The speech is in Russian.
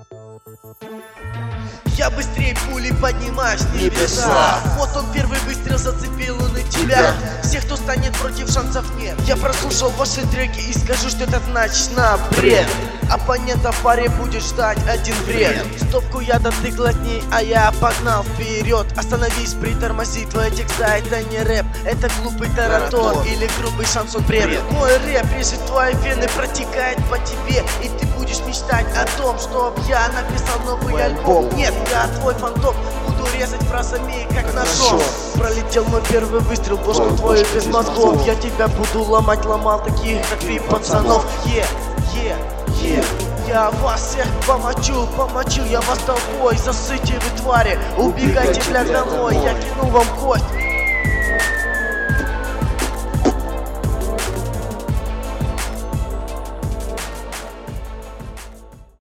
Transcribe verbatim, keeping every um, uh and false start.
Я быстрее пули поднимаюсь в небеса. Вот он первый выстрел, зацепил он и тебя. Всех, кто станет против, шансов нет. Я прослушал ваши треки и скажу, что это значит на бред. Оппонента в паре будет ждать один вред. Стопку яда ты глотни, а я погнал вперед. Остановись, притормози, твои текста это не рэп. Это глупый таратор или грубый шансон бред. Мой рэп режет твои вены, протекает по тебе. И ты будешь мечтать о том, чтоб я написал новый альбом. Нет, я твой фантом, буду резать фразами как ножом. Пролетел мой первый выстрел, бошку твою без мозгов. Я тебя буду ломать, ломал таких как ты пацанов. Е, е, е. Я вас всех помочу, помочу я вас толпой. Засыте вы твари, убегайте, бля, домой. Я кинул вам кость.